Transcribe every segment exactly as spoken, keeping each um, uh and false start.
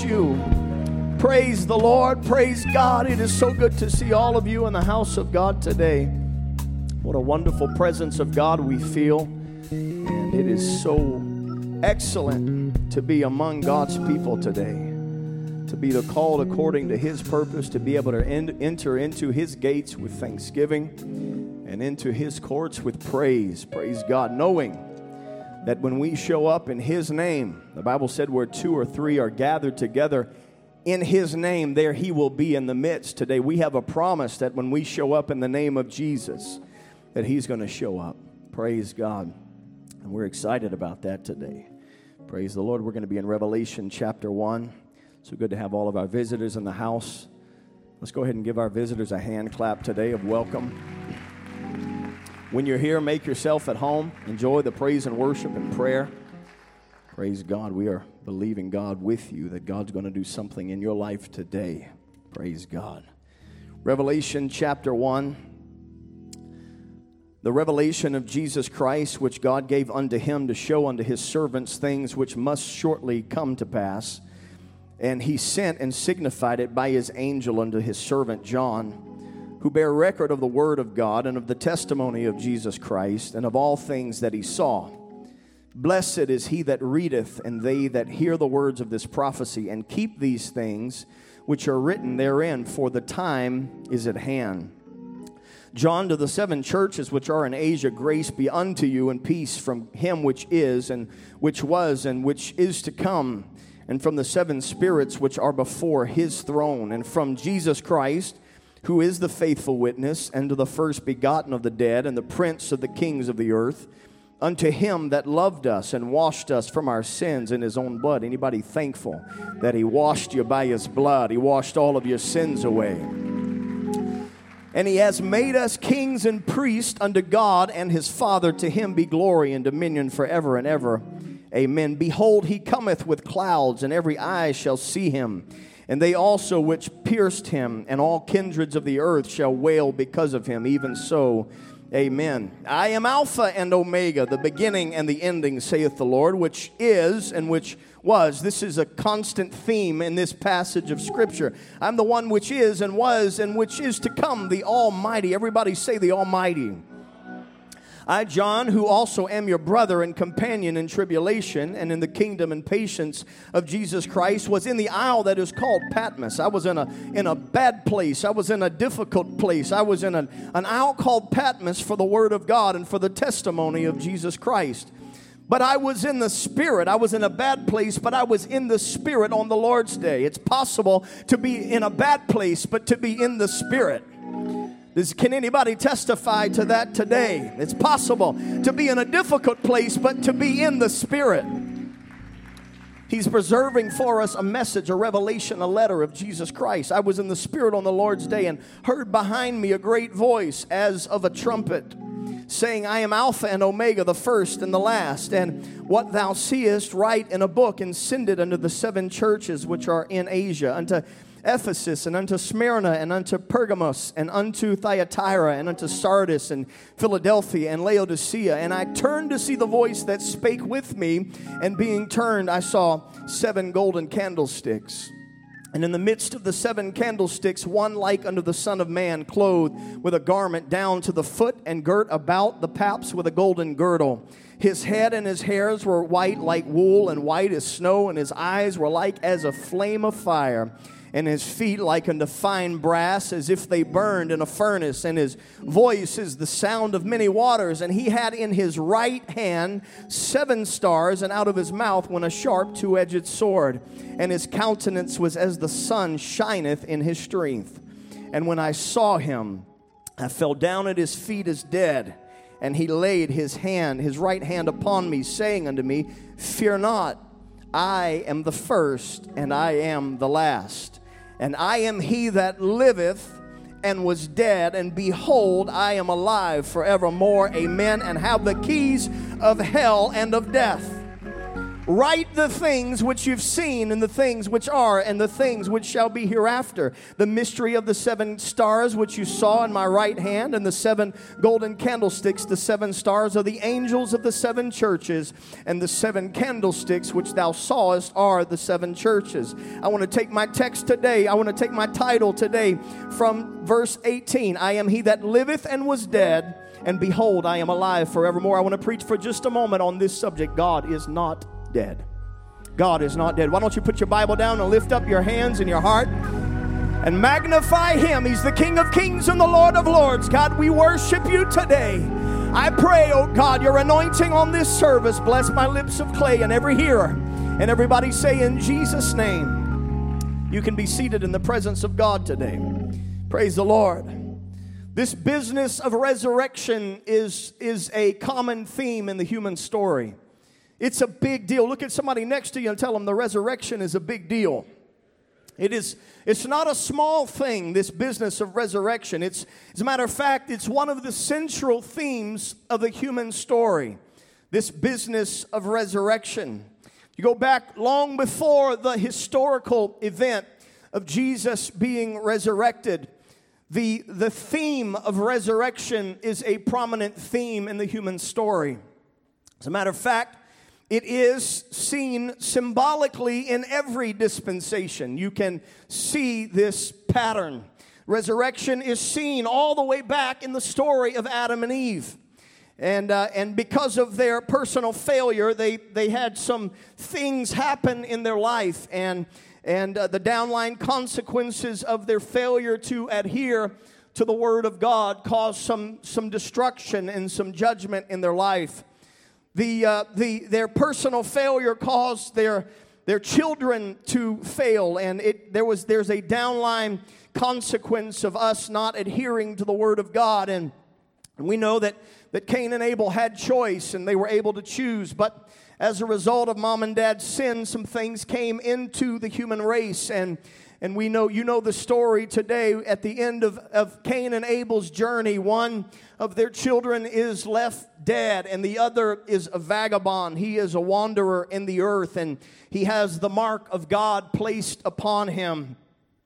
you. Praise the Lord. Praise God. It is so good to see all of you in the house of God today. What a wonderful presence of God we feel. And it is so excellent to be among God's people today. To be the called according to His purpose, to be able to en- enter into His gates with thanksgiving and into His courts with praise. Praise God, knowing that when we show up in His name, the Bible said where two or three are gathered together in His name, there He will be in the midst. Today we have a promise that when we show up in the name of Jesus, that He's going to show up. Praise God. And we're excited about that today. Praise the Lord. We're going to be in Revelation chapter one. So good to have all of our visitors in the house. Let's go ahead and give our visitors a hand clap today of welcome. When you're here, make yourself at home. Enjoy the praise and worship and prayer. Praise God. We are believing God with you that God's going to do something in your life today. Praise God. Revelation chapter one. The revelation of Jesus Christ, which God gave unto Him to show unto His servants things which must shortly come to pass. And He sent and signified it by His angel unto His servant John, who bare record of the word of God and of the testimony of Jesus Christ and of all things that he saw. Blessed is he that readeth, and they that hear the words of this prophecy, and keep these things which are written therein, for the time is at hand. John, to the seven churches which are in Asia, grace be unto you, and peace from Him which is, and which was, and which is to come, and from the seven spirits which are before His throne, and from Jesus Christ, who is the faithful witness, and to the first begotten of the dead, and the prince of the kings of the earth, unto Him that loved us and washed us from our sins in His own blood. Anybody thankful that He washed you by His blood? He washed all of your sins away. And He has made us kings and priests unto God and His Father. To Him be glory and dominion forever and ever. Amen. Behold, He cometh with clouds, and every eye shall see Him, and they also which pierced Him, and all kindreds of the earth shall wail because of Him. Even so, amen. I am Alpha and Omega, the beginning and the ending, saith the Lord, which is and which was. This is a constant theme in this passage of Scripture. I'm the one which is and was and which is to come, the Almighty. Everybody say the Almighty. I, John, who also am your brother and companion in tribulation and in the kingdom and patience of Jesus Christ, was in the isle that is called Patmos. I was in a in a bad place. I was in a difficult place. I was in a, an isle called Patmos for the word of God and for the testimony of Jesus Christ. But I was in the Spirit. I was in a bad place, but I was in the Spirit on the Lord's day. It's possible to be in a bad place, but to be in the Spirit. This, can anybody testify to that today? It's possible to be in a difficult place, but to be in the Spirit. He's preserving for us a message, a revelation, a letter of Jesus Christ. I was in the Spirit on the Lord's day and heard behind me a great voice as of a trumpet, saying, I am Alpha and Omega, the first and the last. And what thou seest, write in a book, and send it unto the seven churches which are in Asia, unto Ephesus, and unto Smyrna, and unto Pergamos, and unto Thyatira, and unto Sardis, and Philadelphia, and Laodicea. And I turned to see the voice that spake with me, and being turned, I saw seven golden candlesticks. And in the midst of the seven candlesticks, one like unto the Son of Man, clothed with a garment down to the foot, and girt about the paps with a golden girdle. His head and his hairs were white like wool, and white as snow, and his eyes were like as a flame of fire, and his feet like unto fine brass, as if they burned in a furnace, and his voice is the sound of many waters. And he had in his right hand seven stars, and out of his mouth went a sharp two-edged sword, and his countenance was as the sun shineth in his strength. And when I saw him, I fell down at his feet as dead, and he laid his hand, his right hand upon me, saying unto me, Fear not, I am the first, and I am the last. And I am he that liveth and was dead, and behold, I am alive forevermore. Amen. And have the keys of hell and of death. Write the things which you've seen, and the things which are, and the things which shall be hereafter. The mystery of the seven stars which you saw in my right hand, and the seven golden candlesticks. The seven stars are the angels of the seven churches, and the seven candlesticks which thou sawest are the seven churches. I want to take my text today. I want to take my title today from verse eighteen. I am he that liveth and was dead, and behold, I am alive forevermore. I want to preach for just a moment on this subject. God is not dead. God is not dead. Why don't you put your Bible down and lift up your hands and your heart and magnify Him. He's the King of kings and the Lord of lords. God, we worship you today. I pray, oh God, your anointing on this service. Bless my lips of clay and every hearer. And everybody say in Jesus' name. You can be seated in the presence of God today. Praise the Lord. This business of resurrection is, is a common theme in the human story. It's a big deal. Look at somebody next to you and tell them the resurrection is a big deal. It is, it's not a small thing, this business of resurrection. It's, as a matter of fact, it's one of the central themes of the human story, this business of resurrection. You go back long before the historical event of Jesus being resurrected. The, the theme of resurrection is a prominent theme in the human story. As a matter of fact, it is seen symbolically in every dispensation. You can see this pattern. Resurrection is seen all the way back in the story of Adam and Eve. And uh, and because of their personal failure, they, they had some things happen in their life. And, and uh, the downline consequences of their failure to adhere to the Word of God caused some, some destruction and some judgment in their life. The, uh, the, their personal failure caused their, their children to fail, and it, there was, there's a downline consequence of us not adhering to the Word of God. And we know that, that Cain and Abel had choice, and they were able to choose. But as a result of mom and dad's sin, some things came into the human race. And, and we know, you know the story today. At the end of, of Cain and Abel's journey, one of their children is left dead, and the other is a vagabond. He is a wanderer in the earth, and he has the mark of God placed upon him.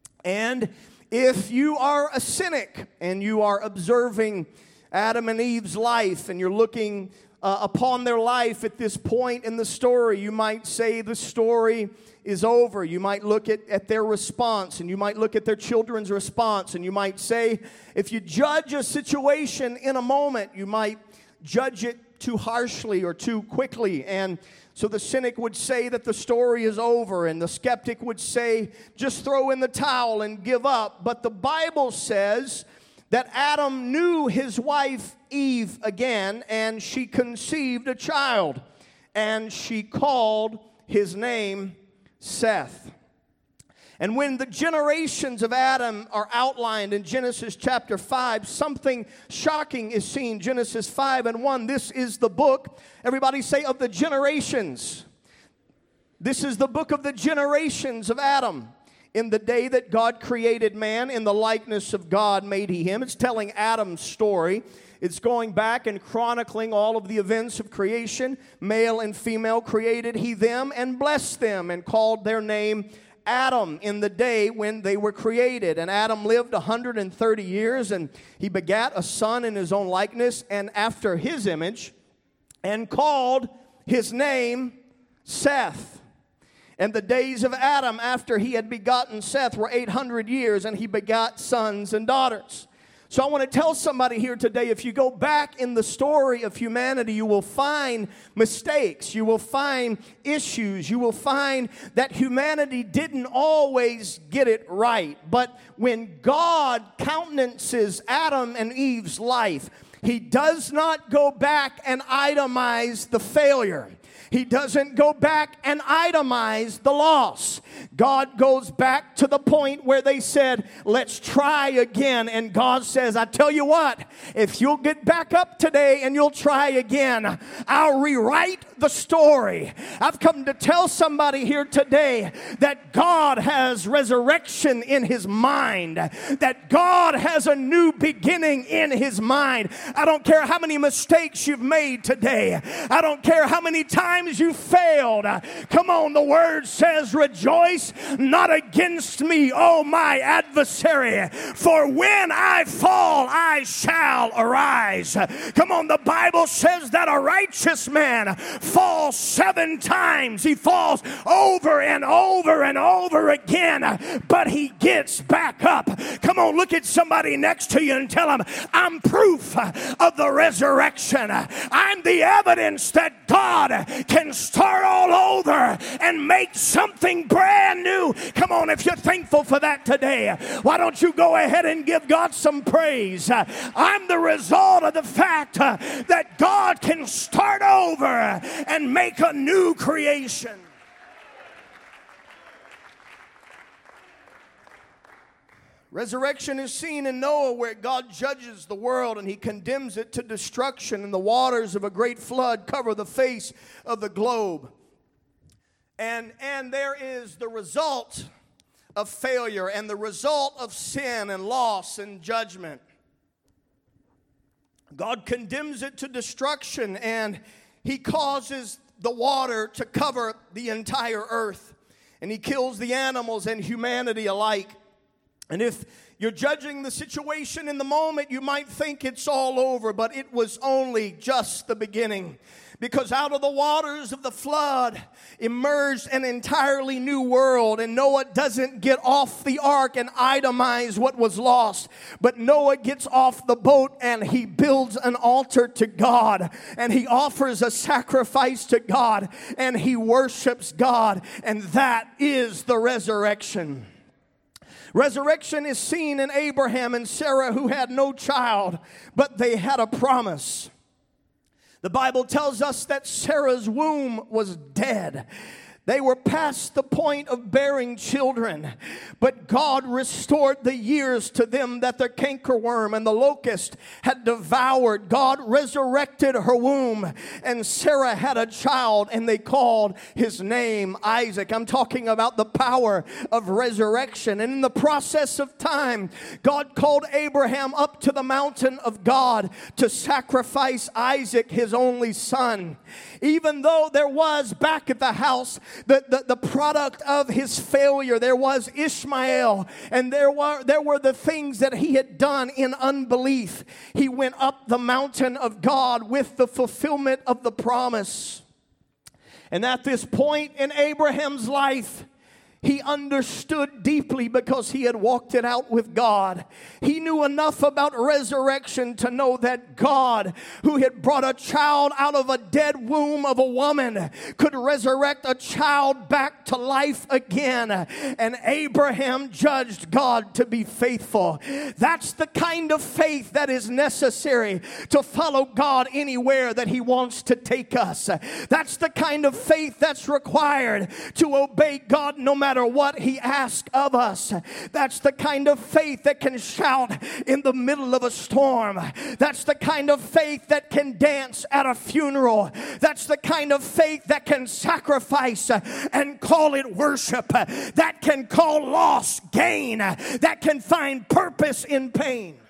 And if you are a cynic and you are observing Adam and Eve's life, and you're looking uh, upon their life at this point in the story, you might say the story is over. You might look at, at their response, and you might look at their children's response, and you might say, if you judge a situation in a moment, you might judge it too harshly or too quickly. And so the cynic would say that the story is over, and the skeptic would say, just throw in the towel and give up. But the Bible says that Adam knew his wife Eve again, and she conceived a child, and she called his name Seth. And when the generations of Adam are outlined in Genesis chapter five, something shocking is seen. Genesis five and one, this is the book, everybody say, of the generations. This is the book of the generations of Adam. In the day that God created man, in the likeness of God made he him. It's telling Adam's story. It's going back and chronicling all of the events of creation. Male and female created he them and blessed them and called their name Adam in the day when they were created. And Adam lived one hundred thirty years, and he begat a son in his own likeness and after his image, and called his name Seth. And the days of Adam after he had begotten Seth were eight hundred years, and he begot sons and daughters. So I want to tell somebody here today, if you go back in the story of humanity, you will find mistakes. You will find issues. You will find that humanity didn't always get it right. But when God countenances Adam and Eve's life, He does not go back and itemize the failure. He doesn't go back and itemize the loss. God goes back to the point where they said, let's try again. And God says, I tell you what, if you'll get back up today and you'll try again, I'll rewrite the story. I've come to tell somebody here today that God has resurrection in His mind, that God has a new beginning in His mind. I don't care how many mistakes you've made today. I don't care how many times times you failed. Come on, the word says, rejoice not against me, O my adversary, for when I fall, I shall arise. Come on, the Bible says that a righteous man falls seven times. He falls over and over and over again, but he gets back up. Come on, look at somebody next to you and tell them, I'm proof of the resurrection. I'm the evidence that God can start all over and make something brand new. Come on, if you're thankful for that today, why don't you go ahead and give God some praise? I'm the result of the fact that God can start over and make a new creation. Resurrection is seen in Noah, where God judges the world and he condemns it to destruction, and the waters of a great flood cover the face of the globe. And, and there is the result of failure and the result of sin and loss and judgment. God condemns it to destruction, and he causes the water to cover the entire earth. And he kills the animals and humanity alike. And if you're judging the situation in the moment, you might think it's all over, but it was only just the beginning. Because out of the waters of the flood emerged an entirely new world. And Noah doesn't get off the ark and itemize what was lost. But Noah gets off the boat and he builds an altar to God. And he offers a sacrifice to God. And he worships God. And that is the resurrection. Resurrection is seen in Abraham and Sarah, who had no child, but they had a promise. The Bible tells us that Sarah's womb was dead. They were past the point of bearing children, but God restored the years to them that the cankerworm and the locust had devoured. God resurrected her womb, and Sarah had a child, and they called his name Isaac. I'm talking about the power of resurrection. And in the process of time, God called Abraham up to the mountain of God to sacrifice Isaac, his only son. Even though there was back at the house The, the, the product of his failure, there was Ishmael, and there were, there were the things that he had done in unbelief. He went up the mountain of God with the fulfillment of the promise. And at this point in Abraham's life, he understood deeply, because he had walked it out with God. He knew enough about resurrection to know that God, who had brought a child out of a dead womb of a woman, could resurrect a child back to life again. And Abraham judged God to be faithful. That's the kind of faith that is necessary to follow God anywhere that he wants to take us. That's the kind of faith that's required to obey God no matter matter what he asks of us. That's the kind of faith that can shout in the middle of a storm. That's the kind of faith that can dance at a funeral. That's the kind of faith that can sacrifice and call it worship. That can call loss gain. That can find purpose in pain.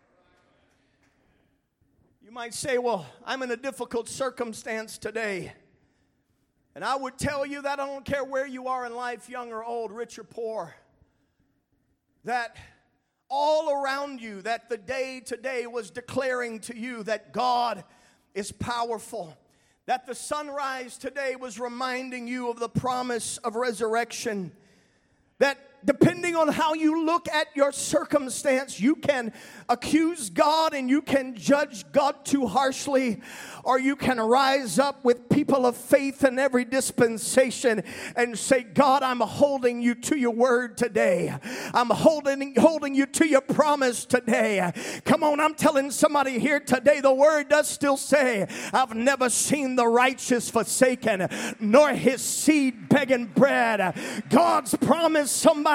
You might say, well, I'm in a difficult circumstance today. And I would tell you that I don't care where you are in life, young or old, rich or poor, that all around you, that the day today was declaring to you that God is powerful, that the sunrise today was reminding you of the promise of resurrection, that depending on how you look at your circumstance, you can accuse God and you can judge God too harshly, or you can rise up with people of faith in every dispensation and say, God, I'm holding you to your word today. I'm holding, holding you to your promise today. Come on, I'm telling somebody here today, the word does still say, I've never seen the righteous forsaken, nor his seed begging bread. God's promised somebody something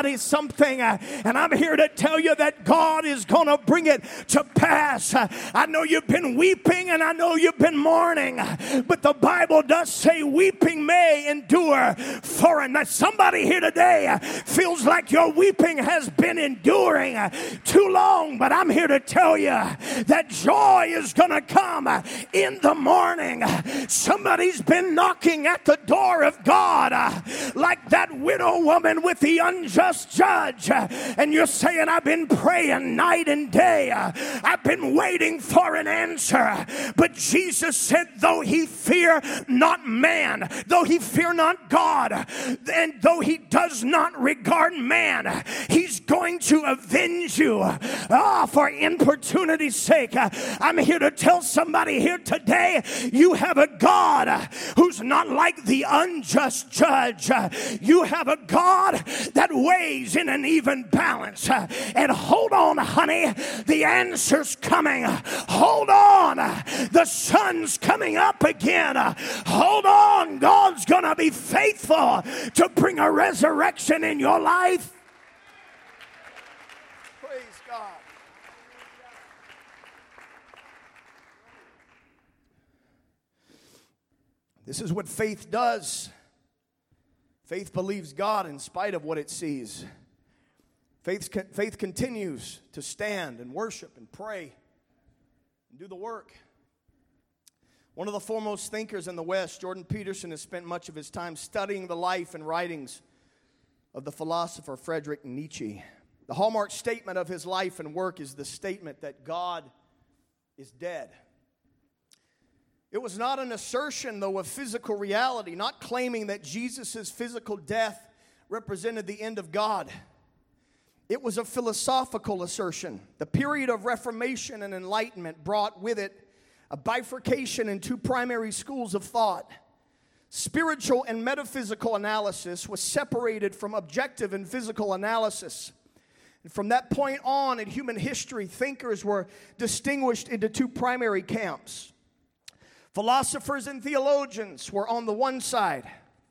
something, uh, and I'm here to tell you that God is going to bring it to pass. Uh, I know you've been weeping and I know you've been mourning, but the Bible does say weeping may endure for a night. Somebody here today uh, feels like your weeping has been enduring uh, too long, but I'm here to tell you that joy is going to come uh, in the morning. Somebody's been knocking at the door of God uh, like that widow woman with the unjust judge, uh, and you're saying, I've been praying night and day, uh, I've been waiting for an answer, but Jesus said, though he fear not man, though he fear not God, and though he does not regard man, he's going to avenge you. Ah, oh, for importunity's sake, uh, I'm here to tell somebody here today, you have a God uh, who's not like the unjust judge. Uh, you have a God that weighs in an even balance. Uh, and hold on, honey, the answer's coming. Hold on, the sun's coming up again. Hold on, God's going to be faithful to bring a resurrection in your life. Praise God. This is what faith does. Faith believes God in spite of what it sees. Faith, faith continues to stand and worship and pray and do the work. One of the foremost thinkers in the West, Jordan Peterson, has spent much of his time studying the life and writings of the philosopher Friedrich Nietzsche. The hallmark statement of his life and work is the statement that God is dead. It was not an assertion, though, of physical reality, not claiming that Jesus' physical death represented the end of God. It was a philosophical assertion. The period of Reformation and Enlightenment brought with it a bifurcation in two primary schools of thought. Spiritual and metaphysical analysis was separated from objective and physical analysis. And from that point on in human history, thinkers were distinguished into two primary camps. Philosophers and theologians were on the one side,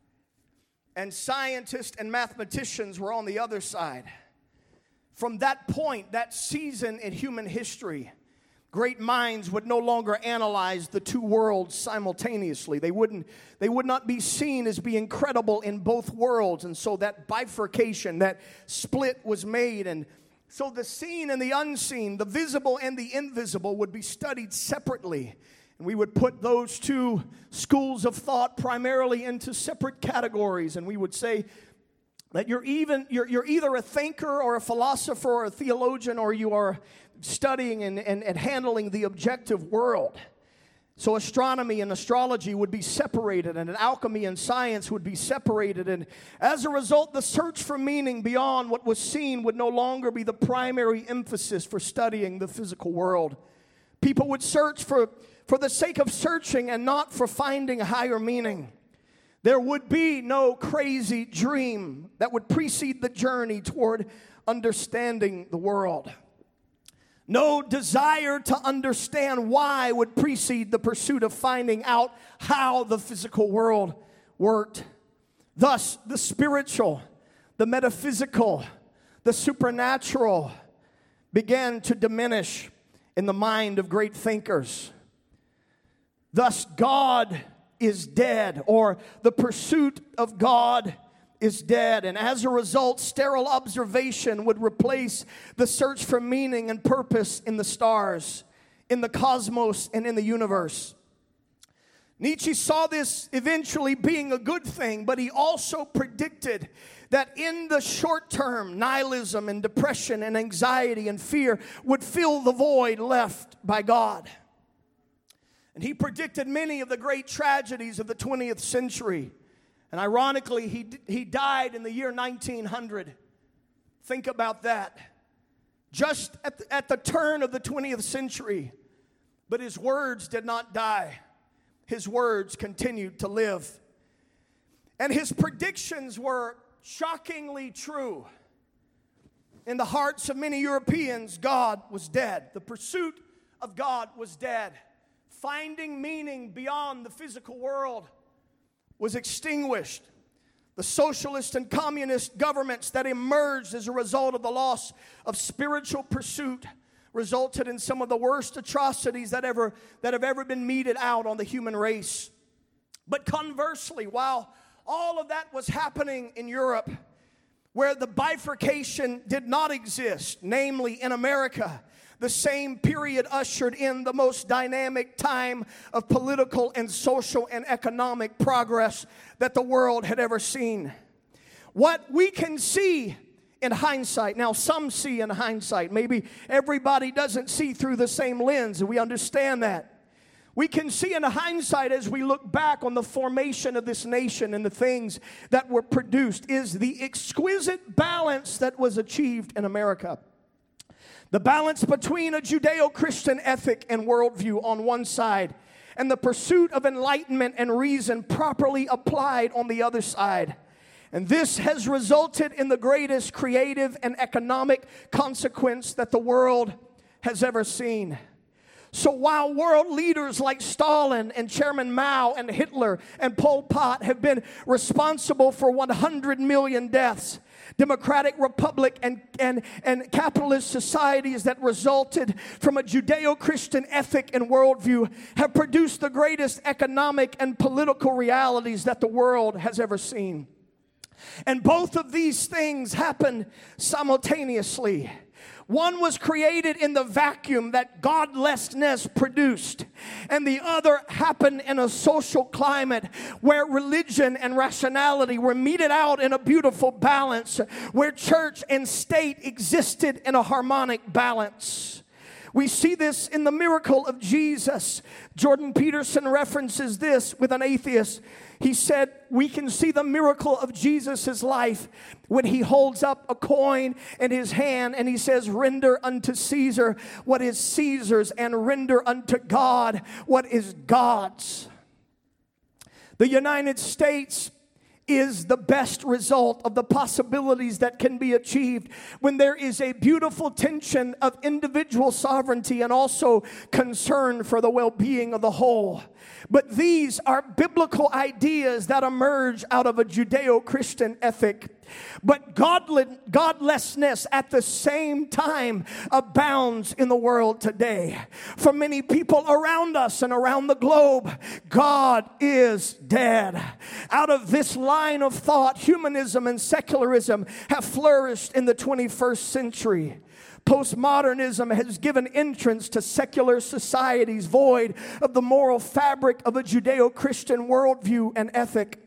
and scientists and mathematicians were on the other side. From that point, that season in human history, great minds would no longer analyze the two worlds simultaneously. They wouldn't, they would not be seen as being credible in both worlds. And so that bifurcation, that split was made. And so the seen and the unseen, the visible and the invisible would be studied separately. And we would put those two schools of thought primarily into separate categories. And we would say that you're even you're, you're either a thinker or a philosopher or a theologian, or you are studying and, and, and handling the objective world. So astronomy and astrology would be separated, and alchemy and science would be separated. And as a result, the search for meaning beyond what was seen would no longer be the primary emphasis for studying the physical world. People would search for for the sake of searching and not for finding a higher meaning. There would be no crazy dream that would precede the journey toward understanding the world. No desire to understand why would precede the pursuit of finding out how the physical world worked. Thus, the spiritual, the metaphysical, the supernatural began to diminish in the mind of great thinkers. Thus, God is dead, or the pursuit of God is dead. And as a result, sterile observation would replace the search for meaning and purpose in the stars, in the cosmos, and in the universe. Nietzsche saw this eventually being a good thing, but he also predicted that in the short term, nihilism and depression and anxiety and fear would fill the void left by God. And he predicted many of the great tragedies of the twentieth century. And ironically, he, he died in the year nineteen hundred. Think about that. Just at the, at the turn of the twentieth century. But his words did not die. His words continued to live. And his predictions were shockingly true. In the hearts of many Europeans, God was dead. The pursuit of God was dead. Finding meaning beyond the physical world was extinguished. The socialist and communist governments that emerged as a result of the loss of spiritual pursuit resulted in some of the worst atrocities that ever that have ever been meted out on the human race. But conversely, while all of that was happening in Europe, where the bifurcation did not exist, namely in America, the same period ushered in the most dynamic time of political and social and economic progress that the world had ever seen. What we can see in hindsight, now some see in hindsight, maybe everybody doesn't see through the same lens, and we understand that. We can see in hindsight as we look back on the formation of this nation and the things that were produced is the exquisite balance that was achieved in America. The balance between a Judeo-Christian ethic and worldview on one side and the pursuit of enlightenment and reason properly applied on the other side. And this has resulted in the greatest creative and economic consequence that the world has ever seen. So while world leaders like Stalin and Chairman Mao and Hitler and Pol Pot have been responsible for one hundred million deaths, democratic republic and, and, and capitalist societies that resulted from a Judeo-Christian ethic and worldview have produced the greatest economic and political realities that the world has ever seen. And both of these things happened simultaneously. One was created in the vacuum that godlessness produced, and the other happened in a social climate where religion and rationality were meted out in a beautiful balance, where church and state existed in a harmonic balance. We see this in the miracle of Jesus. Jordan Peterson references this with an atheist. He said, we can see the miracle of Jesus' life when he holds up a coin in his hand and he says, render unto Caesar what is Caesar's and render unto God what is God's. The United States is the best result of the possibilities that can be achieved when there is a beautiful tension of individual sovereignty and also concern for the well-being of the whole. But these are biblical ideas that emerge out of a Judeo-Christian ethic. But godless, godlessness at the same time abounds in the world today. For many people around us and around the globe, God is dead. Out of this line of thought, humanism and secularism have flourished in the twenty-first century. Postmodernism has given entrance to secular societies void of the moral fabric of a Judeo-Christian worldview and ethic.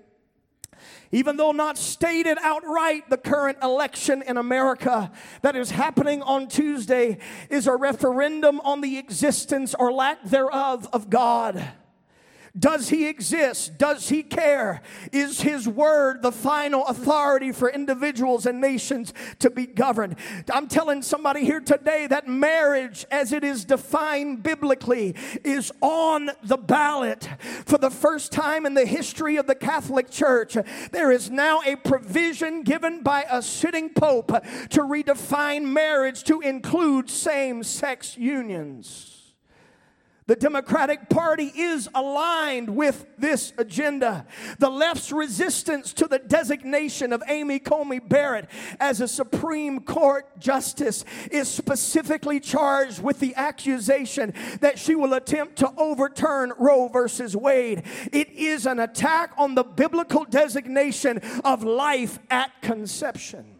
Even though not stated outright, the current election in America that is happening on Tuesday is a referendum on the existence or lack thereof of God. Does he exist? Does he care? Is his word the final authority for individuals and nations to be governed? I'm telling somebody here today that marriage as it is defined biblically is on the ballot. For the first time in the history of the Catholic Church, there is now a provision given by a sitting pope to redefine marriage to include same-sex unions. The Democratic Party is aligned with this agenda. The left's resistance to the designation of Amy Coney Barrett as a Supreme Court justice is specifically charged with the accusation that she will attempt to overturn Roe versus Wade. It is an attack on the biblical designation of life at conception.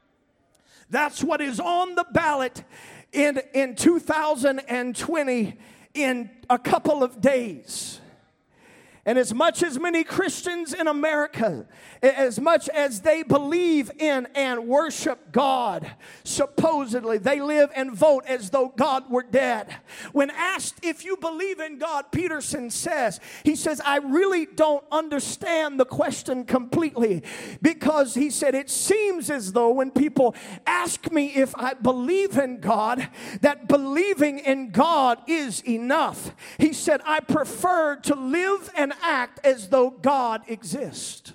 That's what is on the ballot in, in two thousand twenty. In a couple of days. And as much as many Christians in America, as much as they believe in and worship God, supposedly they live and vote as though God were dead. When asked if you believe in God, Peterson says, he says, I really don't understand the question completely, because he said, it seems as though when people ask me if I believe in God, that believing in God is enough. He said, I prefer to live and act as though God exists.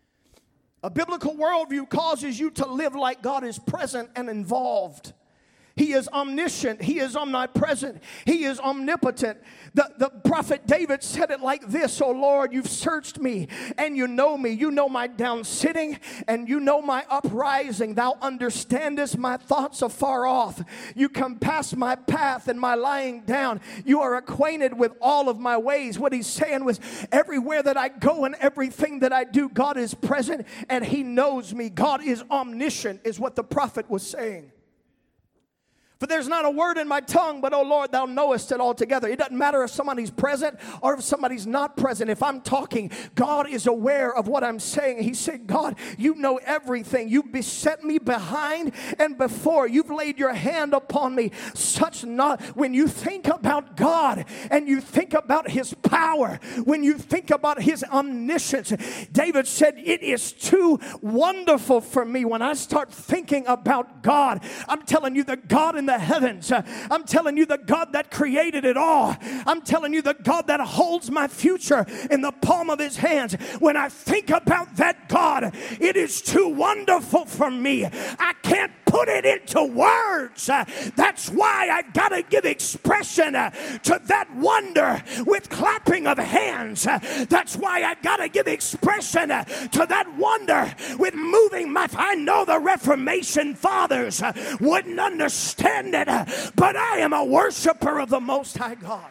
A biblical worldview causes you to live like God is present and involved. He is omniscient. He is omnipresent. He is omnipotent. The, the prophet David said it like this: "O Lord, you've searched me and you know me. You know my down sitting and you know my uprising. Thou understandest my thoughts afar off. You compass my path and my lying down. You are acquainted with all of my ways." What he's saying was, everywhere that I go and everything that I do, God is present and he knows me. God is omniscient, is what the prophet was saying. "For there's not a word in my tongue, but, O Lord, thou knowest it altogether." It doesn't matter if somebody's present or if somebody's not present. If I'm talking, God is aware of what I'm saying. He said, "God, you know everything. You beset me behind and before. You've laid your hand upon me." Such not when you think about God and you think about his power, when you think about his omniscience, David said, "It is too wonderful for me when I start thinking about God." I'm telling you, the God in the heavens. I'm telling you, the God that created it all. I'm telling you, the God that holds my future in the palm of his hands. When I think about that God, it is too wonderful for me. I can't put it into words. That's why I gotta give expression to that wonder with clapping of hands. That's why I gotta give expression to that wonder with moving my. I know the Reformation fathers wouldn't understand it, but I am a worshiper of the Most High God.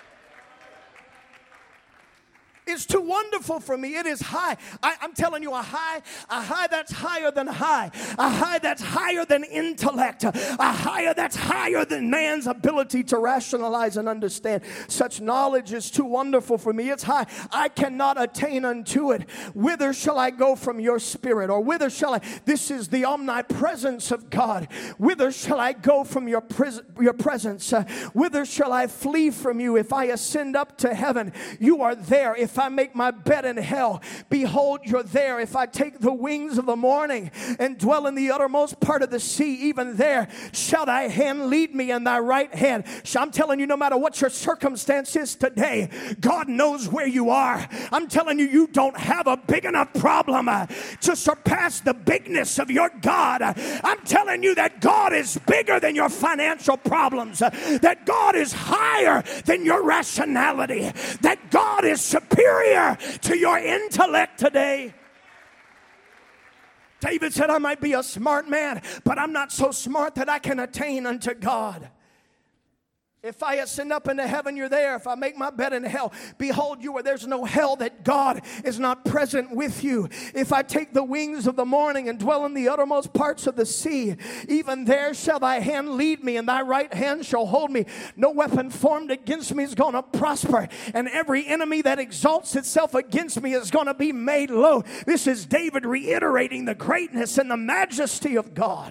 It's too wonderful for me. It is high. I, I'm telling you, a high, a high that's higher than high, a high that's higher than intellect, a higher that's higher than man's ability to rationalize and understand. Such knowledge is too wonderful for me. It's high. I cannot attain unto it. Whither shall I go from your spirit? Or whither shall I? This is the omnipresence of God. Whither shall I go from your, pres- your presence? Uh, whither shall I flee from you? If I ascend up to heaven, you are there. If If I make my bed in hell, behold, you're there. If I take the wings of the morning and dwell in the uttermost part of the sea, even there shall thy hand lead me, and thy right hand. I'm telling you, no matter what your circumstance is today, God knows where you are. I'm telling you, you don't have a big enough problem uh, to surpass the bigness of your God. I'm telling you that God is bigger than your financial problems, uh, that God is higher than your rationality, that God is superior to your intellect today. David said, "I might be a smart man, but I'm not so smart that I can attain unto God. If I ascend up into heaven, you're there. If I make my bed in hell, behold, you are. There's no hell that God is not present with you. If I take the wings of the morning and dwell in the uttermost parts of the sea, even there shall thy hand lead me, and thy right hand shall hold me. No weapon formed against me is going to prosper, and every enemy that exalts itself against me is going to be made low." This is David reiterating the greatness and the majesty of God.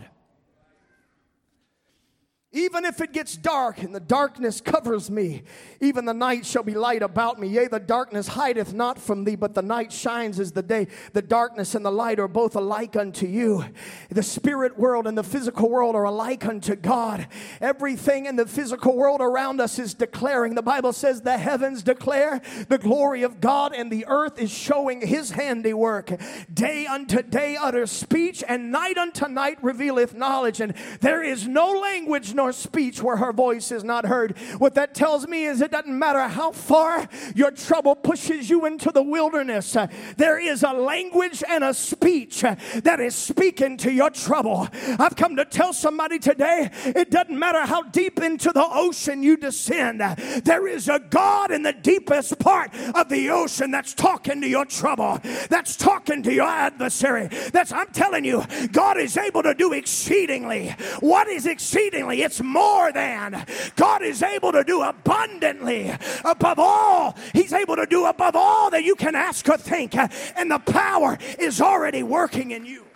"Even if it gets dark and the darkness covers me, even the night shall be light about me. Yea, the darkness hideth not from thee, but the night shines as the day. The darkness and the light are both alike unto you." The spirit world and the physical world are alike unto God. Everything in the physical world around us is declaring. The Bible says the heavens declare the glory of God, and the earth is showing his handiwork. Day unto day utters speech, and night unto night revealeth knowledge. And there is no language nor speech where her voice is not heard. What that tells me is it doesn't matter how far your trouble pushes you into the wilderness, uh, there is a language and a speech uh, that is speaking to your trouble. I've come to tell somebody today, it doesn't matter how deep into the ocean you descend, uh, there is a God in the deepest part of the ocean that's talking to your trouble, that's talking to your adversary. That's, I'm telling you, God is able to do exceedingly. What is exceedingly? It's more than. God is able to do abundantly above all. He's able to do above all that you can ask or think. And the power is already working in you.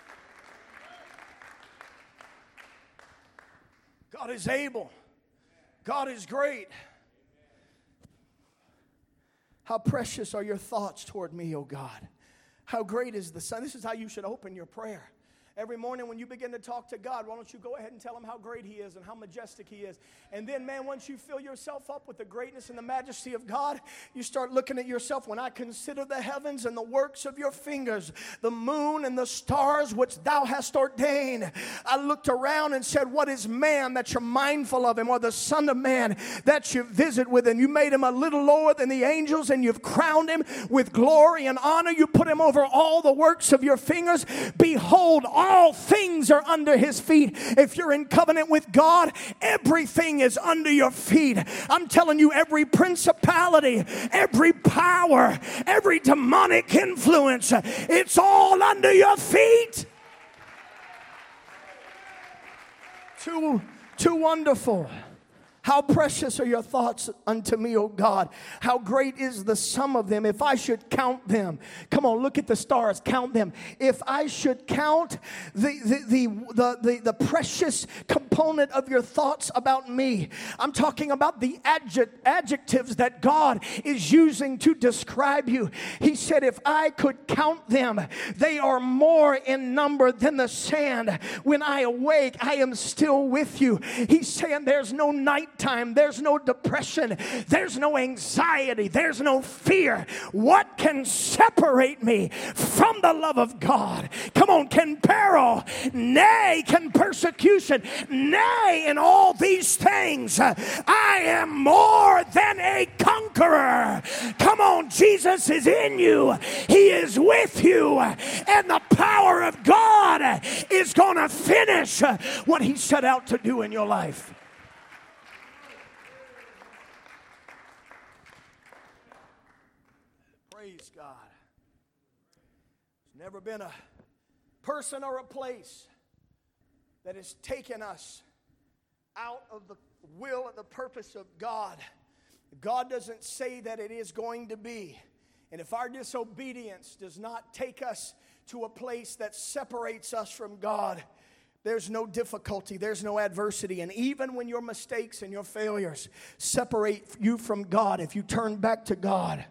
God is able. God is great. How precious are your thoughts toward me, O God. How great is the Son. This is how you should open your prayer. Every morning when you begin to talk to God, why don't you go ahead and tell him how great he is and how majestic he is. And then, man, once you fill yourself up with the greatness and the majesty of God, you start looking at yourself. When I consider the heavens and the works of your fingers, the moon and the stars which thou hast ordained, I looked around and said, what is man that you're mindful of him, or the son of man that you visit with him? You made him a little lower than the angels, and you've crowned him with glory and honor. You put him over all the works of your fingers. Behold, all All things are under his feet. If you're in covenant with God, everything is under your feet. I'm telling you, every principality, every power, every demonic influence, it's all under your feet. Too, too wonderful. How precious are your thoughts unto me, O God. How great is the sum of them. If I should count them. Come on, look at the stars. Count them. If I should count the, the, the, the, the, the precious component of your thoughts about me. I'm talking about the adjectives that God is using to describe you. He said, if I could count them, they are more in number than the sand. When I awake, I am still with you. He's saying there's no night time, there's no depression, there's no anxiety, there's no fear. What can separate me from the love of God? Come on, can peril, nay, can persecution, nay, in all these things, I am more than a conqueror. Come on, Jesus is in you, he is with you, and the power of God is going to finish what he set out to do in your life. Praise God. There's never been a person or a place that has taken us out of the will and the purpose of God. God doesn't say that it is going to be. And if our disobedience does not take us to a place that separates us from God, there's no difficulty, there's no adversity. And even when your mistakes and your failures separate you from God, if you turn back to God,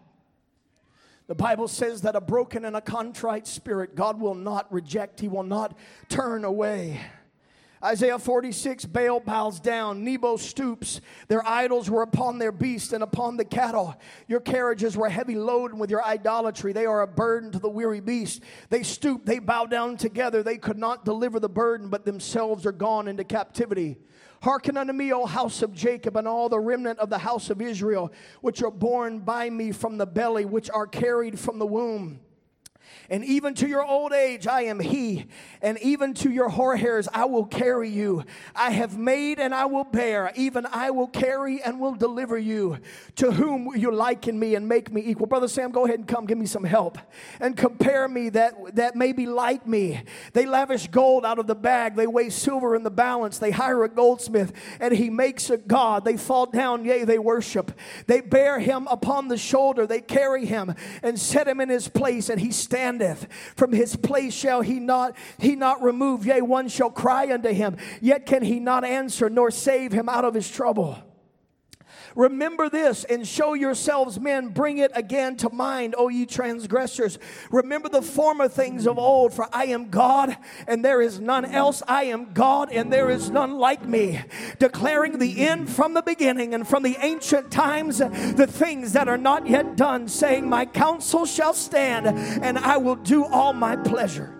the Bible says that a broken and a contrite spirit God will not reject. He will not turn away. Isaiah forty-six, Baal bows down, Nebo stoops. Their idols were upon their beasts and upon the cattle. Your carriages were heavy loaden with your idolatry. They are a burden to the weary beast. They stoop, they bow down together. They could not deliver the burden, but themselves are gone into captivity. Hearken unto me, O house of Jacob, and all the remnant of the house of Israel, which are born by me from the belly, which are carried from the womb. And even to your old age I am he, and even to your hoar hairs I will carry you. I have made and I will bear, even I will carry and will deliver you. To whom will you liken me and make me equal? Brother Sam, go ahead and come, give me some help. And compare me that, that may be like me. They lavish gold out of the bag, they weigh silver in the balance. They hire a goldsmith, and he makes a god. They fall down, yea, they worship. They bear him upon the shoulder, they carry him, and set him in his place, and he standeth. From his place shall he not he not remove, yea, one shall cry unto him, yet can he not answer, nor save him out of his trouble. Remember this and show yourselves men. Bring it again to mind, O ye transgressors. Remember the former things of old, for I am God and there is none else. I am God and there is none like me. Declaring the end from the beginning and from the ancient times the things that are not yet done, saying, my counsel shall stand and I will do all my pleasure.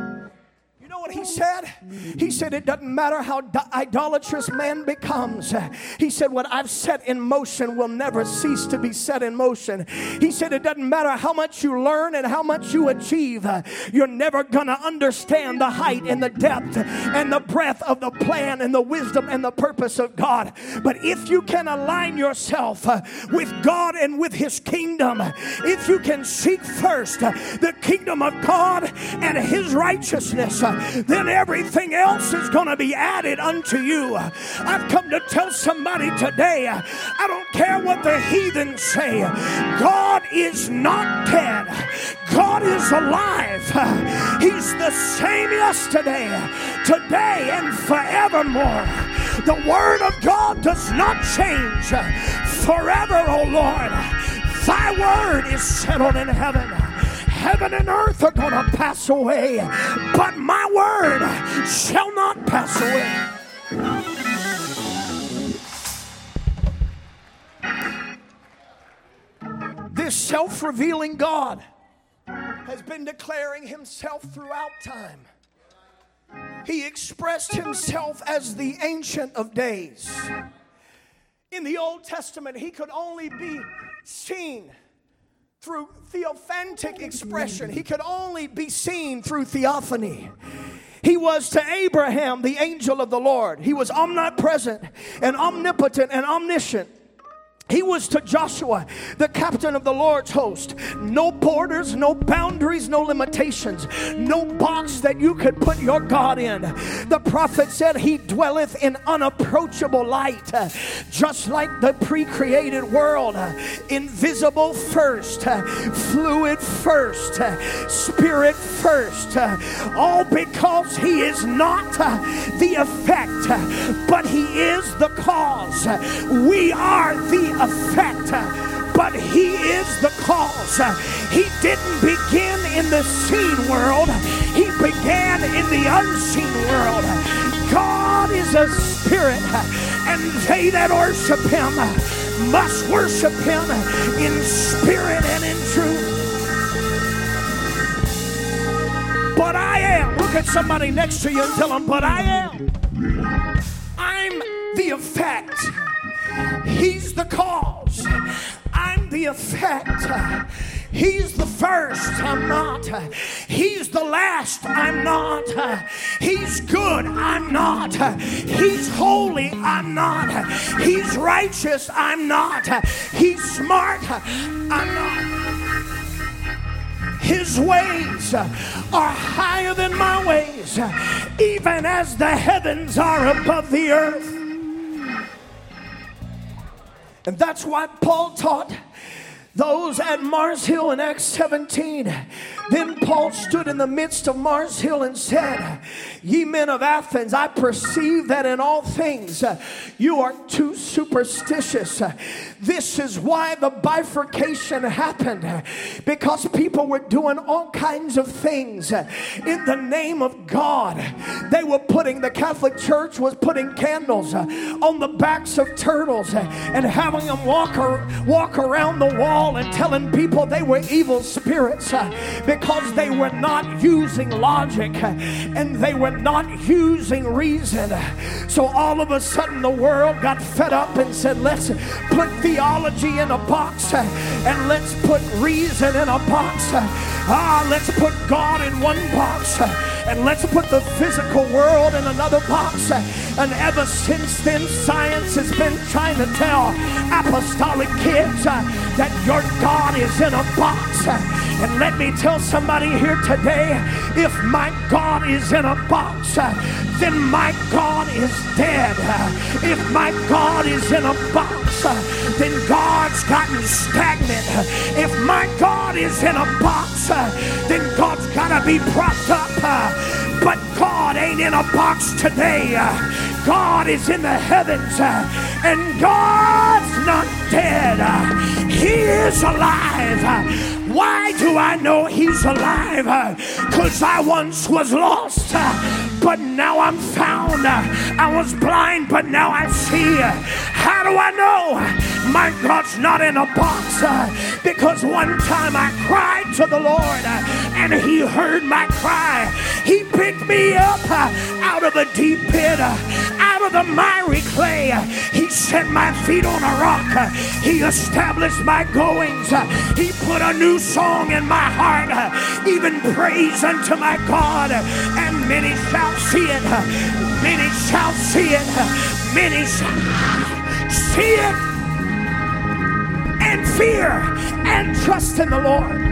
What he said? He said it doesn't matter how idolatrous man becomes. He said what I've set in motion will never cease to be set in motion. He said it doesn't matter how much you learn and how much you achieve. You're never going to understand the height and the depth and the breadth of the plan and the wisdom and the purpose of God. But if you can align yourself with God and with his kingdom, if you can seek first the kingdom of God and his righteousness, then everything else is going to be added unto you. I've come to tell somebody today, I don't care what the heathen say, God is not dead. God is alive. He's the same yesterday, today, and forevermore. The word of God does not change. Forever, O Lord, thy word is settled in heaven. Heaven and earth are going to pass away, but my word shall not pass away. This self-revealing God has been declaring himself throughout time. He expressed himself as the Ancient of Days. In the Old Testament, he could only be seen through theophantic expression. He could only be seen through theophany. He was to Abraham the angel of the Lord. He was omnipresent and omnipotent and omniscient. He was to Joshua, the captain of the Lord's host. No borders, no boundaries, no limitations. No box that you could put your God in. The prophet said he dwelleth in unapproachable light. Just like the pre-created world. Invisible first. Fluid first. Spirit first. All because he is not the effect, but he is the cause. We are the effect, but he is the cause. He didn't begin in the seen world, he began in the unseen world. God is a spirit, and they that worship him must worship him in spirit and in truth. But I am, look at somebody next to you and tell them, but I am. I'm the effect. He's the cause. I'm the effect. He's the first. I'm not. He's the last. I'm not. He's good. I'm not. He's holy. I'm not. He's righteous. I'm not. He's smart. I'm not. His ways are higher than my ways, even as the heavens are above the earth. And that's why Paul taught those at Mars Hill in Acts seventeen. Then Paul stood in the midst of Mars Hill and said, ye men of Athens, I perceive that in all things uh, you are too superstitious. Uh, this is why the bifurcation happened. Uh, because people were doing all kinds of things uh, in the name of God. They were putting, the Catholic Church was putting candles uh, on the backs of turtles uh, and having them walk, or, walk around the wall and telling people they were evil spirits. Uh, because they were not using logic and they were not using reason. So all of a sudden the world got fed up and said, let's put theology in a box and let's put reason in a box. Ah, let's put God in one box and let's put the physical world in another box. And ever since then, science has been trying to tell apostolic kids that your God is in a box. And let me tell somebody here today, if my God is in a box, then my God is dead. If my God is in a box, then God's gotten stagnant. If my God is in a box, then God's got to be propped up. But God ain't in a box today. God is in the heavens, and God's not dead. He is alive. Why do I know he's alive? Because I once was lost, but now I'm found. I was blind, but now I see. How do I know my God's not in a box? Because one time I cried to the Lord, and he heard my cry. He picked me up out of a deep pit, out of the miry clay. He set my feet on a rock. He established my goings. He put a new song in my heart, even praise unto my God. And many shall see it. Many shall see it. Many shall see it and fear and trust in the Lord.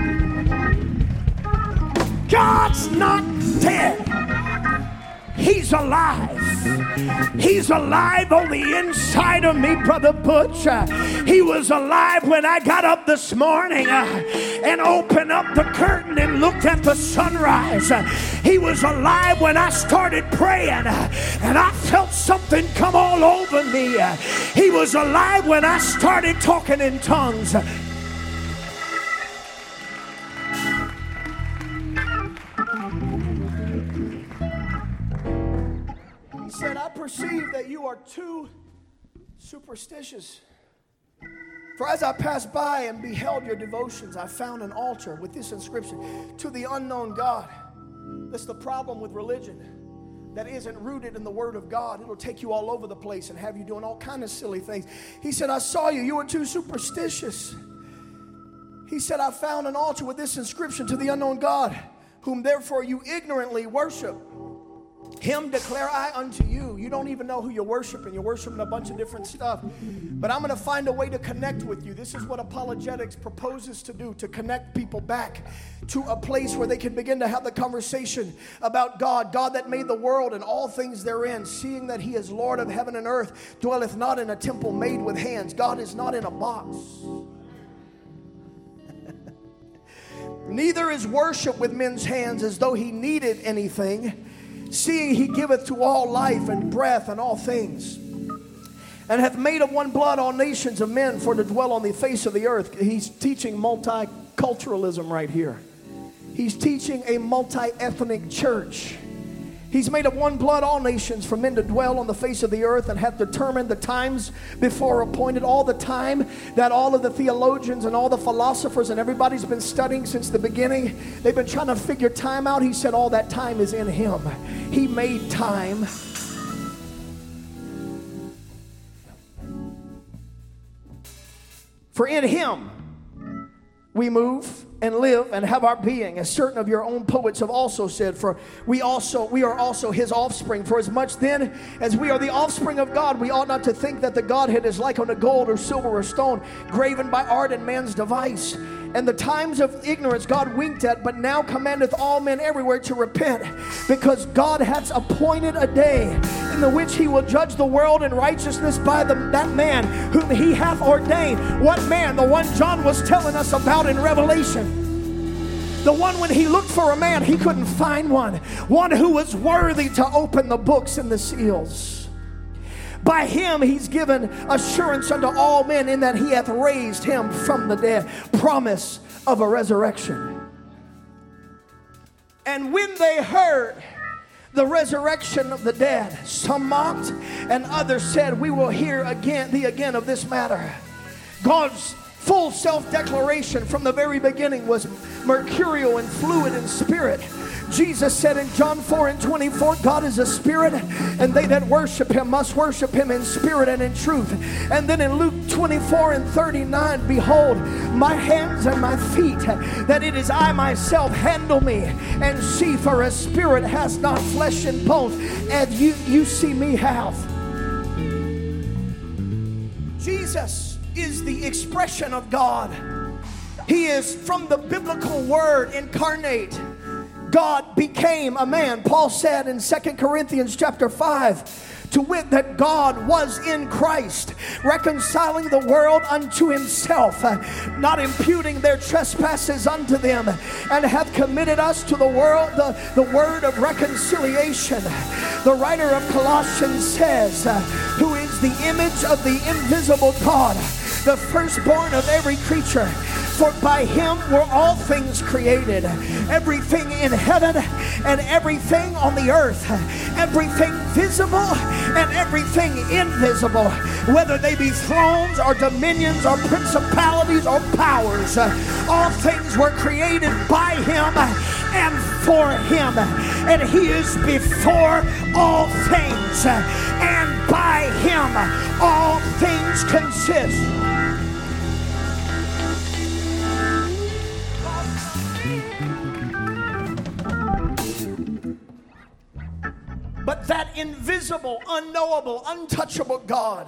God's not dead. He's alive. He's alive on the inside of me, Brother Butch. Uh, he was alive when I got up this morning uh, and opened up the curtain and looked at the sunrise. Uh, he was alive when I started praying uh, and I felt something come all over me. Uh, he was alive when I started talking in tongues. He said, I perceive that you are too superstitious. For as I passed by and beheld your devotions, I found an altar with this inscription, to the unknown God. That's the problem with religion that isn't rooted in the Word of God. It'll take you all over the place and have you doing all kind of silly things. He said, I saw you. You were too superstitious. He said, I found an altar with this inscription, to the unknown God, whom therefore you ignorantly worship. Him declare I unto you. You don't even know who you're worshiping. You're worshiping a bunch of different stuff. But I'm going to find a way to connect with you. This is what apologetics proposes to do, to connect people back to a place where they can begin to have the conversation about God. God that made the world and all things therein, seeing that he is Lord of heaven and earth, dwelleth not in a temple made with hands. God is not in a box. Neither is worship with men's hands as though he needed anything, seeing he giveth to all life and breath and all things, and hath made of one blood all nations of men for to dwell on the face of the earth. He's teaching multiculturalism right here. He's teaching a multi-ethnic church. He's made of one blood all nations for men to dwell on the face of the earth, and hath determined the times before appointed. All the time that all of the theologians and all the philosophers and everybody's been studying since the beginning, they've been trying to figure time out. He said all that time is in him. He made time. For in him we move and live and have our being, as certain of your own poets have also said, for we also we are also his offspring. For as much then as we are the offspring of God, we ought not to think that the Godhead is like unto gold or silver or stone, graven by art and man's device. And the times of ignorance God winked at, but now commandeth all men everywhere to repent, because God hath appointed a day in the which he will judge the world in righteousness by the, that man whom he hath ordained. What man? The one John was telling us about in Revelation. The one when he looked for a man, he couldn't find one. One who was worthy to open the books and the seals. By him he's given assurance unto all men, in that he hath raised him from the dead. Promise of a resurrection. And when they heard the resurrection of the dead, some mocked and others said, we will hear again thee again of this matter. God's full self-declaration from the very beginning was mercurial and fluid in spirit. Jesus said in John four and twenty-four, God is a spirit, and they that worship him must worship him in spirit and in truth. And then in Luke twenty-four and thirty-nine, behold, my hands and my feet, that it is I myself, handle me and see, for a spirit has not flesh and bones, as you, you see me have. Jesus is the expression of God. He is, from the biblical word, incarnate. God became a man. Paul said in Second Corinthians chapter five, to wit, that God was in Christ, reconciling the world unto himself, not imputing their trespasses unto them, and hath committed us to the world, the, the word of reconciliation. The writer of Colossians says, who is the image of the invisible God, the firstborn of every creature. For by him were all things created, everything in heaven and everything on the earth, everything visible and everything invisible, whether they be thrones or dominions or principalities or powers. All things were created by him and for him, and he is before all things, and by him all things consist. But that invisible, unknowable, untouchable God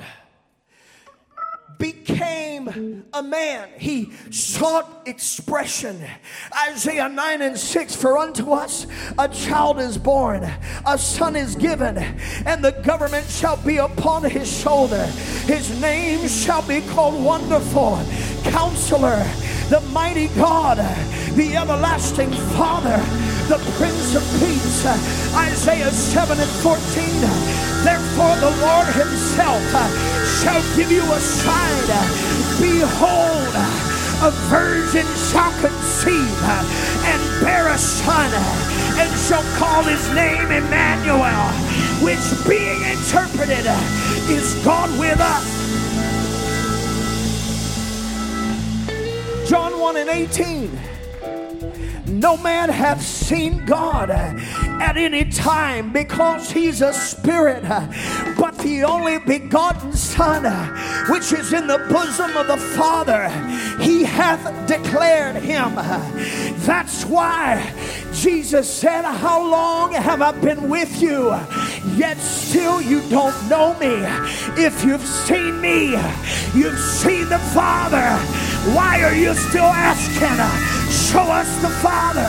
became a man. He sought expression. Isaiah nine and six, for unto us a child is born, a son is given, and the government shall be upon his shoulder. His name shall be called Wonderful, Counselor, the Mighty God, the Everlasting Father, the Prince of Peace. Isaiah seven and fourteen, therefore the Lord himself shall give you a sign. Behold, a virgin shall conceive and bear a son, and shall call his name Emmanuel, which what's being interpreted is God with us. John one and eighteen. No man hath seen God at any time, because he's a spirit, but the only begotten Son, which is in the bosom of the Father, he hath declared him. That's why Jesus said, how long have I been with you, yet still you don't know me? If you've seen me, you've seen the Father. Why are you still asking? Show us the Father.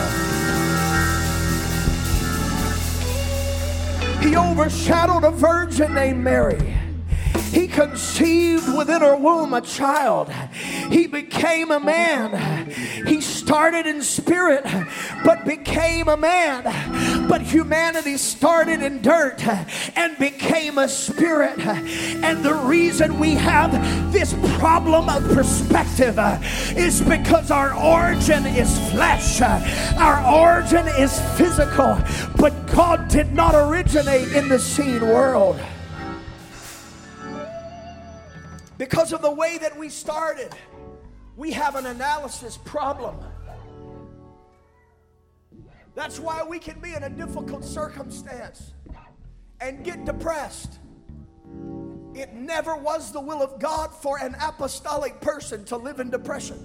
He overshadowed a virgin named Mary. He conceived within her womb a child. He became a man. He started in spirit, but became a man. But humanity started in dirt and became a spirit. And the reason we have this problem of perspective is because our origin is flesh. Our origin is physical. But God did not originate in the seen world. Because of the way that we started, we have an analysis problem. That's why we can be in a difficult circumstance and get depressed. It never was the will of God for an apostolic person to live in depression.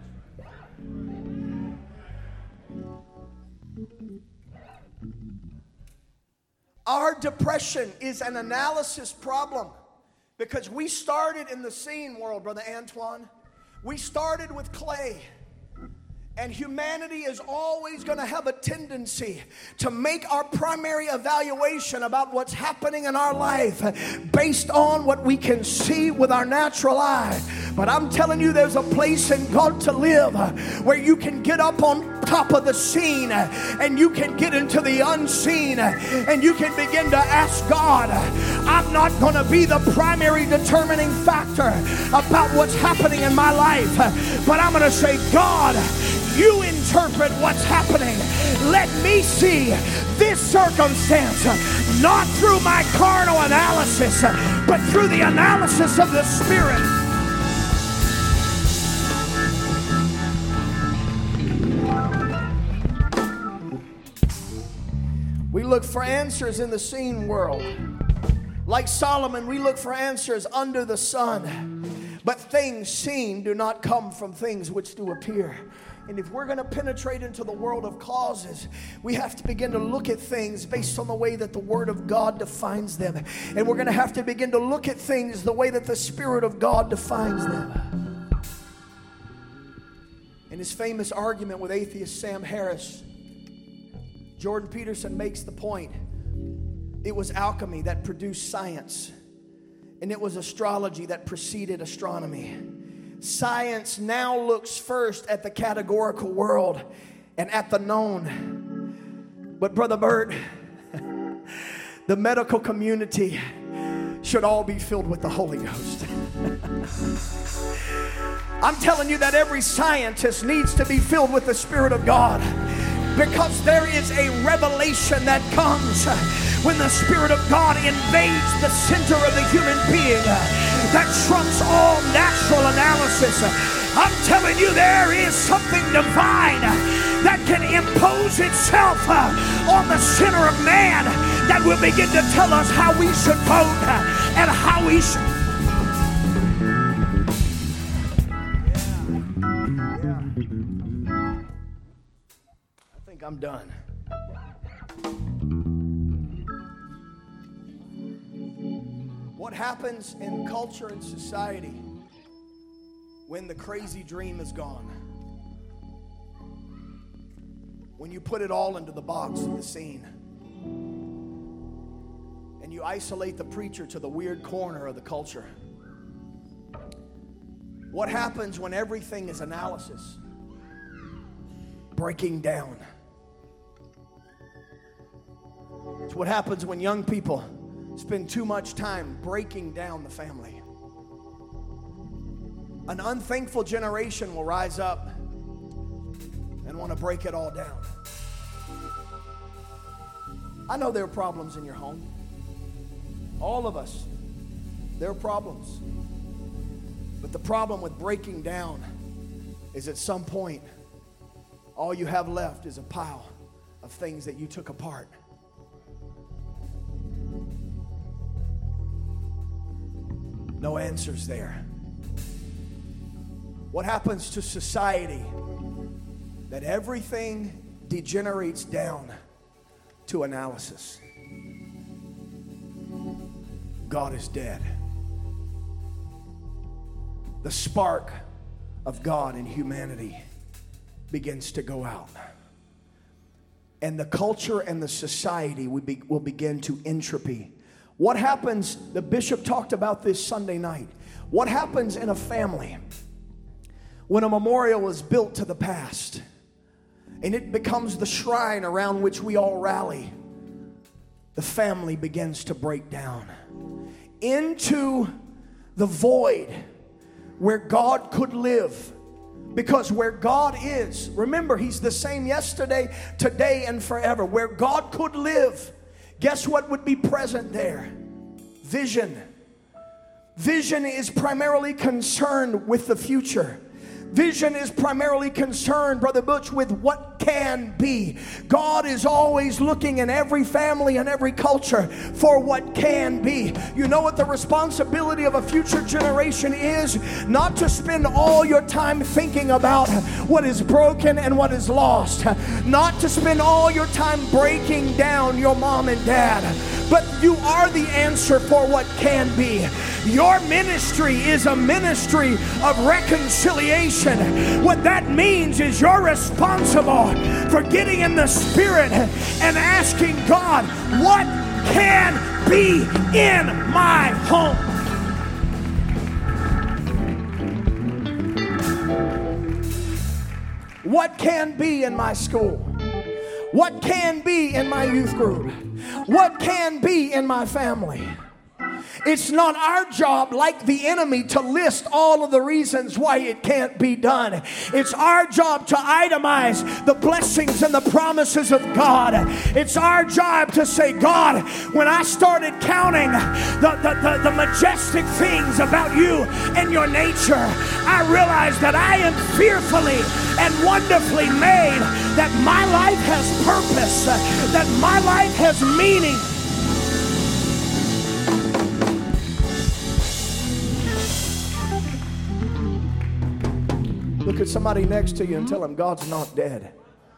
Our depression is an analysis problem. Because we started in the seen world, Brother Antoine. We started with clay. And humanity is always going to have a tendency to make our primary evaluation about what's happening in our life based on what we can see with our natural eye. But I'm telling you, there's a place in God to live where you can get up on top of the seen and you can get into the unseen and you can begin to ask God, I'm not going to be the primary determining factor about what's happening in my life, but I'm going to say, God, you interpret what's happening. Let me see this circumstance not through my carnal analysis, but through the analysis of the Spirit. We look for answers in the seen world. Like Solomon, we look for answers under the sun. But things seen do not come from things which do appear. And if we're going to penetrate into the world of causes, we have to begin to look at things based on the way that the Word of God defines them. And we're going to have to begin to look at things the way that the Spirit of God defines them. In his famous argument with atheist Sam Harris, Jordan Peterson makes the point. It was alchemy that produced science, and it was astrology that preceded astronomy. Science now looks first at the categorical world and at the known. But Brother Bert, the medical community should all be filled with the Holy Ghost. I'm telling you that every scientist needs to be filled with the Spirit of God, because there is a revelation that comes when the Spirit of God invades the center of the human being that trumps all natural analysis. I'm telling you, there is something divine that can impose itself on the center of man that will begin to tell us how we should vote and how we should. Yeah. Yeah. I think I'm done. What happens in culture and society when the crazy dream is gone? When you put it all into the box of the scene and you isolate the preacher to the weird corner of the culture. What happens when everything is analysis? Breaking down. It's what happens when young people spend too much time breaking down the family. An unthankful generation will rise up and want to break it all down. I know there are problems in your home. All of us. There are problems. But the problem with breaking down is at some point, all you have left is a pile of things that you took apart. No answers there. What happens to society that everything degenerates down to analysis? God is dead. The spark of God in humanity begins to go out. And the culture and the society will, be, will begin to entropy. What happens, the bishop talked about this Sunday night. What happens in a family when a memorial is built to the past and it becomes the shrine around which we all rally? The family begins to break down into the void where God could live. Because where God is, remember, He's the same yesterday, today, and forever. Where God could live, guess what would be present there? Vision. Vision is primarily concerned with the future. Vision is primarily concerned, Brother Butch, with what can be. God is always looking in every family and every culture for what can be. You know what the responsibility of a future generation is? Not to spend all your time thinking about what is broken and what is lost. Not to spend all your time breaking down your mom and dad. But you are the answer for what can be. Your ministry is a ministry of reconciliation. What that means is you're responsible for getting in the Spirit and asking God, what can be in my home? What can be in my school? What can be in my youth group? What can be in my family? It's not our job, like the enemy, to list all of the reasons why it can't be done. It's our job to itemize the blessings and the promises of God. It's our job to say, God, when I started counting the, the, the, the majestic things about you and your nature, I realized that I am fearfully and wonderfully made, that my life has purpose, that my life has meaning. Look at somebody next to you and tell them God's not dead.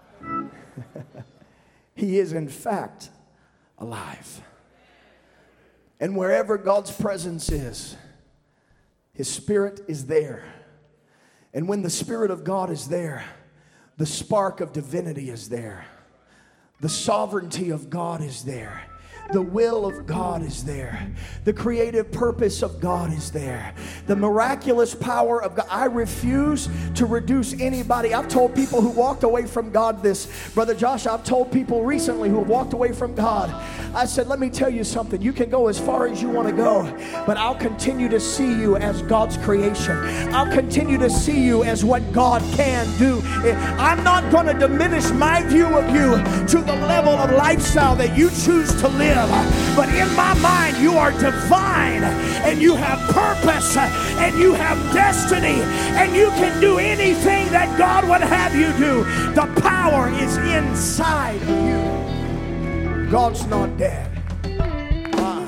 He is, in fact, alive. And wherever God's presence is, His Spirit is there. And when the Spirit of God is there, the spark of divinity is there. The sovereignty of God is there. The will of God is there. The creative purpose of God is there. The miraculous power of God. I refuse to reduce anybody. I've told people who walked away from God this. Brother Josh, I've told people recently who have walked away from God. I said, let me tell you something. You can go as far as you want to go, but I'll continue to see you as God's creation. I'll continue to see you as what God can do. I'm not going to diminish my view of you to the level of lifestyle that you choose to live. But in my mind, you are divine, and you have purpose, and you have destiny, and you can do anything that God would have you do. The power is inside of you. God's not dead. Uh,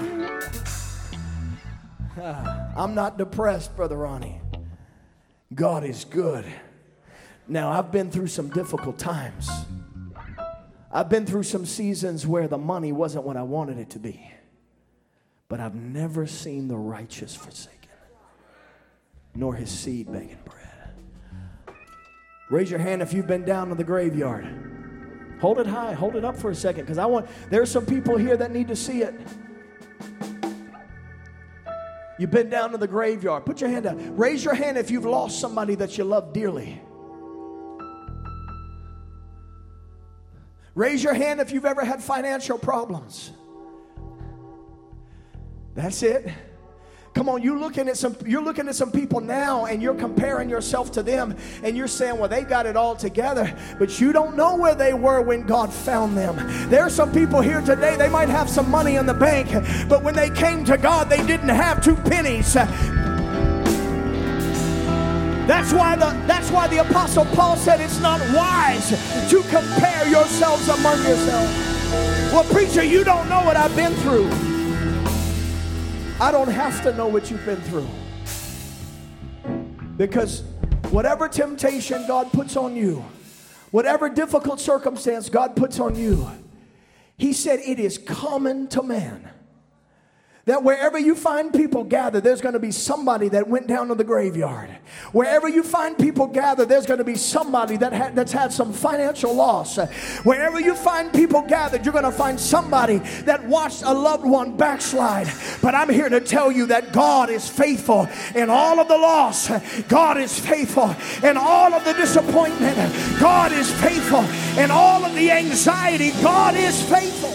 uh, I'm not depressed, Brother Ronnie. God is good. Now, I've been through some difficult times. I've been through some seasons where the money wasn't what I wanted it to be. But I've never seen the righteous forsaken, nor his seed begging bread. Raise your hand if you've been down to the graveyard. Hold it high. Hold it up for a second, because I want, there's some people here that need to see it. You've been down to the graveyard. Put your hand up. Raise your hand if you've lost somebody that you love dearly. Raise your hand if you've ever had financial problems. That's it. Come on, you looking at some, you're looking at some people now and you're comparing yourself to them and you're saying, well, they got it all together, but you don't know where they were when God found them. There are some people here today, they might have some money in the bank, but when they came to God, they didn't have two pennies. That's why the, that's why the Apostle Paul said it's not wise to compare yourselves among yourselves. Well, preacher, you don't know what I've been through. I don't have to know what you've been through. Because whatever temptation God puts on you, whatever difficult circumstance God puts on you, he said it is common to man. That wherever you find people gathered, there's going to be somebody that went down to the graveyard. Wherever you find people gathered, there's going to be somebody that ha- that's had some financial loss. Wherever you find people gathered, you're going to find somebody that watched a loved one backslide. But I'm here to tell you that God is faithful in all of the loss. God is faithful in all of the disappointment. God is faithful in all of the anxiety. God is faithful.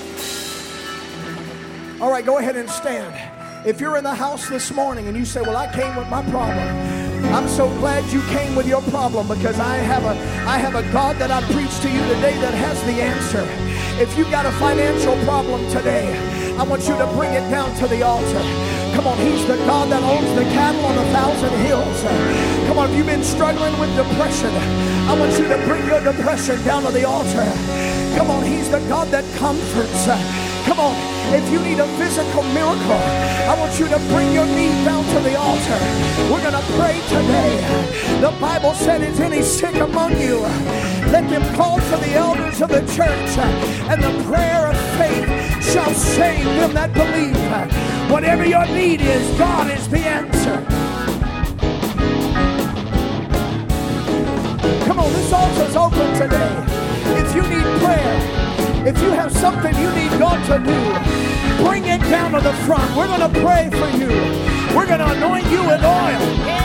All right, go ahead and stand. If you're in the house this morning and you say, well, I came with my problem. I'm so glad you came with your problem, because I have a I have a God that I preach to you today that has the answer. If you've got a financial problem today, I want you to bring it down to the altar. Come on, he's the God that owns the cattle on a thousand hills. Come on, if you've been struggling with depression, I want you to bring your depression down to the altar. Come on, he's the God that comforts. Come on, if you need a physical miracle, I want you to bring your knee down to the altar. We're going to pray today. The Bible said, is any sick among you? Let them call for the elders of the church, and the prayer of faith shall save them that believe. Whatever your need is, God is the answer. Come on, this altar's open today. If you need prayer, if you have something you need God to do, bring it down to the front. We're going to pray for you. We're going to anoint you with oil.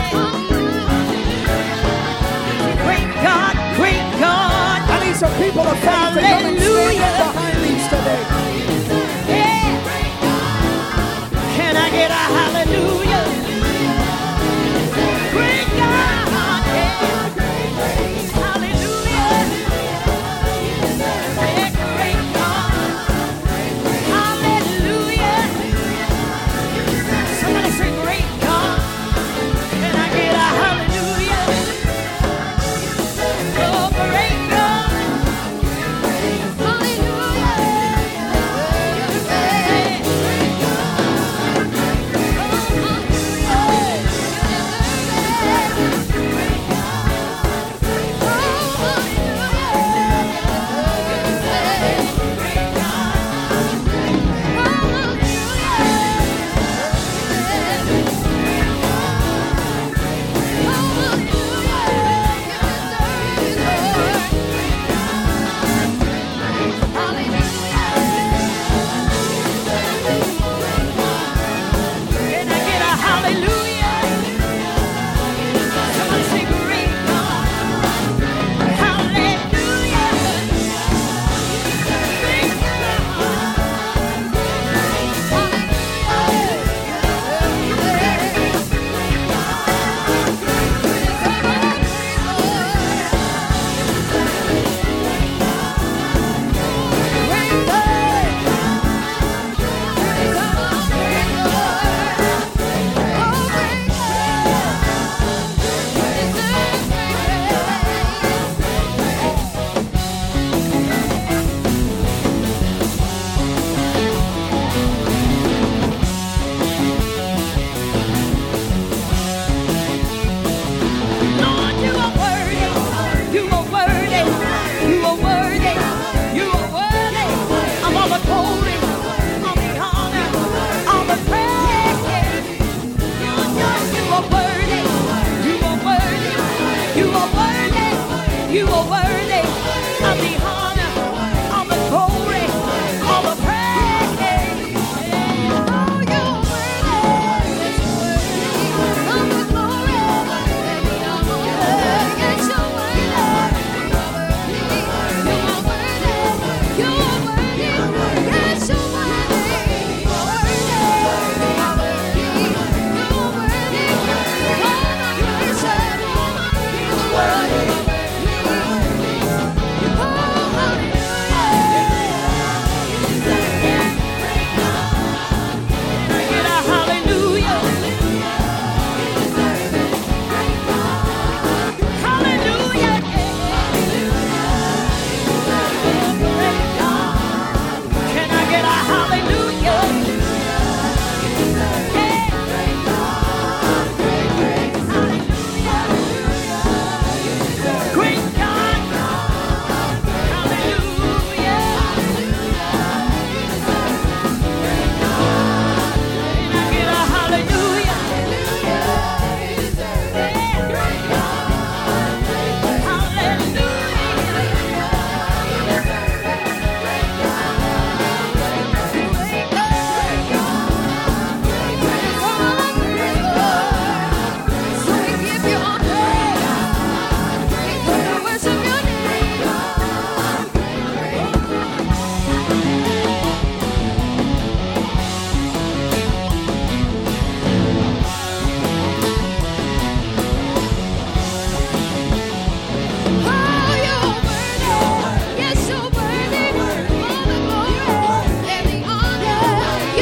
Great God, great God. I need some people of faith to come and stand behind these today. Yeah. Can I get a